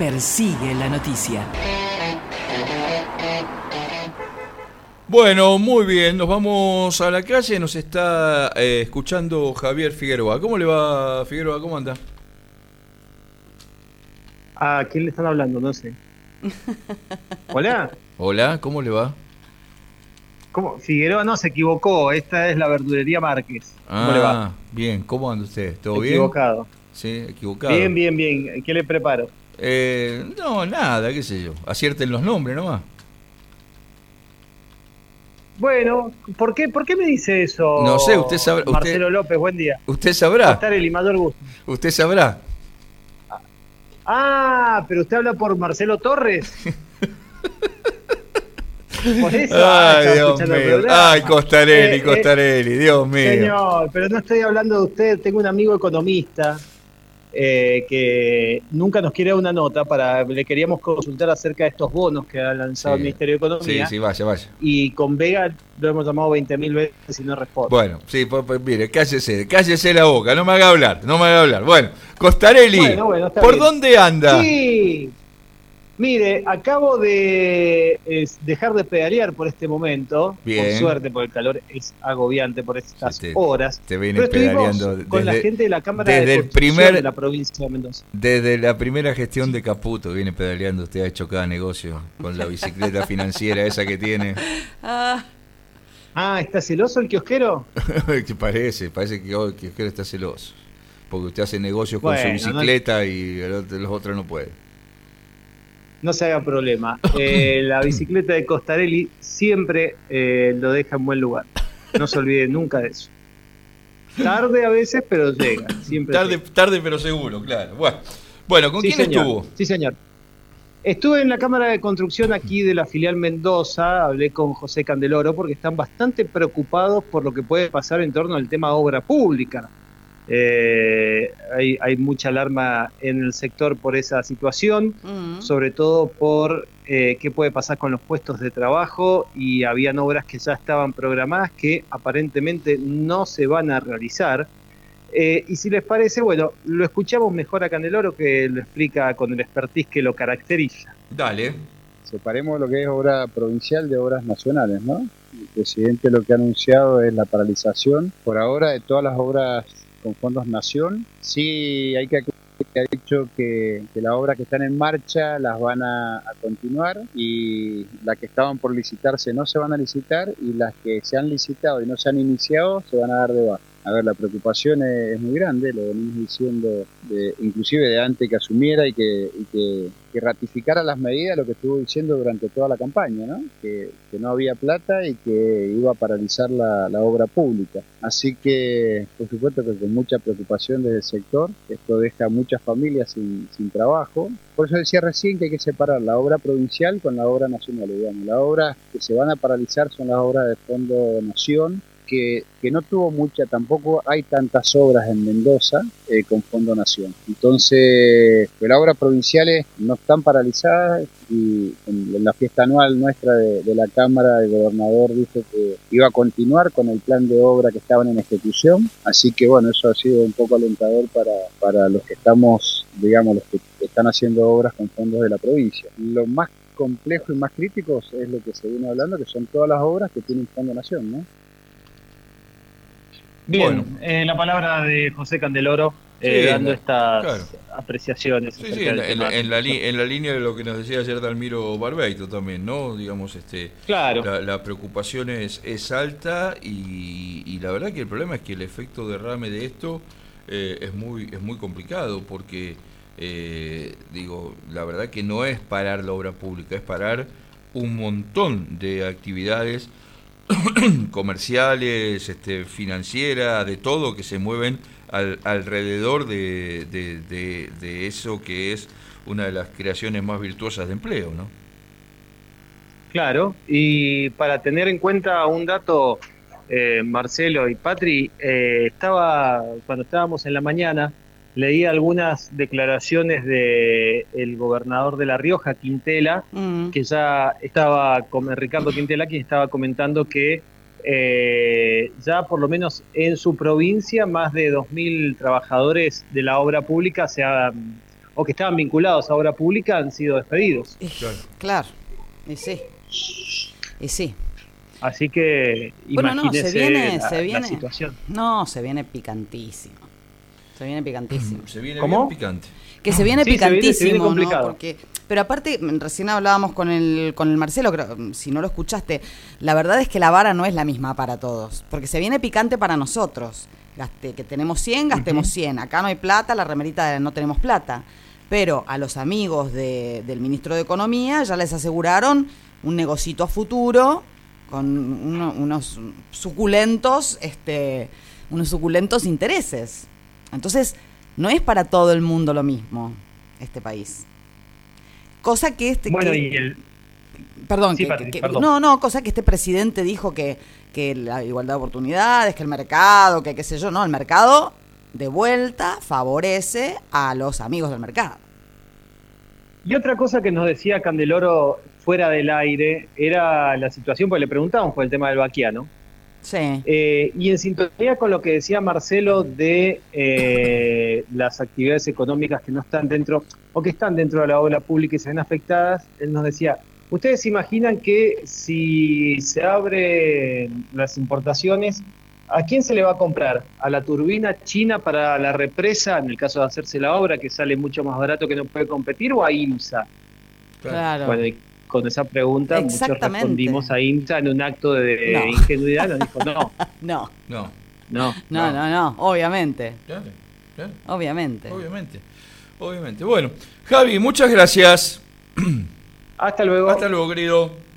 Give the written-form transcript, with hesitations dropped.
persigue la noticia. Bueno, muy bien, nos vamos a la calle, nos está escuchando Javier Figueroa. ¿Cómo le va, Figueroa? ¿Cómo anda? ¿A quién le están hablando? No sé. ¿Hola? Hola, ¿cómo le va? ¿Cómo? Figueroa no, se equivocó. Esta es la verdulería Márquez. ¿Cómo le va? Bien, ¿cómo anda usted? ¿Todo bien? Equivocado. Sí, equivocado. Bien, bien, bien. ¿Qué le preparo? No, nada, qué sé yo. Acierten los nombres nomás. Bueno, ¿por qué me dice eso? No sé, usted sabrá. Marcelo López, buen día. Usted sabrá. Costarelli, mayor gusto. Usted sabrá. Ah, pero usted habla por Marcelo Torres. Por eso. Ay, Dios mío. Ay, Costarelli, Dios mío. Señor, pero no estoy hablando de usted. Tengo un amigo economista que nunca nos quiere dar una nota le queríamos consultar acerca de estos bonos que ha lanzado el Ministerio de Economía. Sí, vaya. Y con Vega lo hemos llamado 20.000 veces y no responde. Bueno, sí, pues mire, cállese la boca, no me haga hablar. Bueno, Costarelli, bueno, ¿por bien. dónde anda? Sí, mire, acabo de dejar de pedalear por este momento. Bien. Por suerte, porque el calor es agobiante por estas horas. Te viene pedaleando con la gente de la Cámara desde de el primer de la provincia de Mendoza. Desde la primera gestión de Caputo viene pedaleando, usted ha hecho cada negocio con la bicicleta financiera esa que tiene. ¿Está celoso el kiosquero? parece que el kiosquero está celoso, porque usted hace negocios con su bicicleta y los otros no pueden. No se haga problema. La bicicleta de Costarelli siempre lo deja en buen lugar. No se olvide nunca de eso. Tarde a veces, pero llega. Siempre tarde pero seguro, claro. Bueno, ¿con quién estuvo? Sí, señor. Estuve en la Cámara de Construcción aquí de la filial Mendoza. Hablé con José Candeloro porque están bastante preocupados por lo que puede pasar en torno al tema obra pública. Hay mucha alarma en el sector por esa situación, sobre todo por qué puede pasar con los puestos de trabajo, y habían obras que ya estaban programadas que aparentemente no se van a realizar. Y si les parece, bueno, lo escuchamos mejor a Candeloro, que lo explica con el expertise que lo caracteriza. Dale. Separemos lo que es obra provincial de obras nacionales, ¿no? El presidente lo que ha anunciado es la paralización por ahora de todas las obras con fondos Nación. Sí, hay que ha dicho que las obras que están en marcha las van a continuar, y las que estaban por licitarse no se van a licitar, y las que se han licitado y no se han iniciado se van a dar de baja. A ver, la preocupación es muy grande, lo venimos diciendo inclusive de antes que asumiera y que ratificara las medidas, lo que estuvo diciendo durante toda la campaña, ¿no? Que no había plata y que iba a paralizar la obra pública. Así que, por supuesto que con mucha preocupación desde el sector, esto deja a muchas familias sin trabajo. Por eso decía recién que hay que separar la obra provincial con la obra nacional, digamos. Las obras que se van a paralizar son las obras de Fondo Nación, que no tuvo mucha, tampoco hay tantas obras en Mendoza con Fondo Nación. Entonces, las obras provinciales no están paralizadas, y en la fiesta anual nuestra de la Cámara, el gobernador dijo que iba a continuar con el plan de obra que estaban en ejecución. Así que bueno, eso ha sido un poco alentador para los que estamos, digamos, los que están haciendo obras con fondos de la provincia. Lo más complejo y más crítico es lo que se viene hablando, que son todas las obras que tienen Fondo Nación, ¿no? Bien, la palabra de José Candeloro, dando estas apreciaciones. Sí, en la línea de lo que nos decía ayer Dalmiro Barbeito también, ¿no? Digamos, claro. La preocupación es alta, y la verdad que el problema es que el efecto derrame de esto es muy complicado, porque la verdad que no es parar la obra pública, es parar un montón de actividades comerciales, financieras, de todo, que se mueven alrededor de eso que es una de las creaciones más virtuosas de empleo, ¿no? Claro, y para tener en cuenta un dato, Marcelo y Patri, cuando estábamos en la mañana, leí algunas declaraciones del gobernador de La Rioja, Quintela, que ya estaba con Ricardo Quintela, quien estaba comentando que ya por lo menos en su provincia más de 2.000 trabajadores de la obra pública o que estaban vinculados a obra pública han sido despedidos. Claro, y sí. Así que bueno, imagínese se viene, la situación. No, se viene picantísimo. Se viene bien picante. Que se viene picantísimo, se viene complicado. ¿no? Porque, pero aparte, recién hablábamos con el Marcelo, creo, si no lo escuchaste, la verdad es que la vara no es la misma para todos, porque se viene picante para nosotros. Que tenemos 100, gastemos 100. Acá no hay plata, la remerita no tenemos plata. Pero a los amigos del ministro de Economía ya les aseguraron un negocito a futuro con unos suculentos intereses. Entonces, no es para todo el mundo lo mismo este país. Cosa que Bueno, perdón, sí, perdón. cosa que este presidente dijo que la igualdad de oportunidades, que el mercado, que qué sé yo, no, el mercado de vuelta favorece a los amigos del mercado. Y otra cosa que nos decía Candeloro fuera del aire era la situación, porque le preguntábamos por el tema del Baquiano. Sí. Y en sintonía con lo que decía Marcelo de las actividades económicas que no están dentro, o que están dentro de la obra pública y se ven afectadas, él nos decía, ¿ustedes se imaginan que si se abren las importaciones, a quién se le va a comprar? ¿A la turbina china para la represa, en el caso de hacerse la obra, que sale mucho más barato que no puede competir, o a IMSA? Claro. Bueno, y con esa pregunta muchos respondimos a IMSA en un acto de ingenuidad, nos dijo No, obviamente. Claro. Obviamente. Bueno, Javi, muchas gracias. Hasta luego. Hasta luego, querido.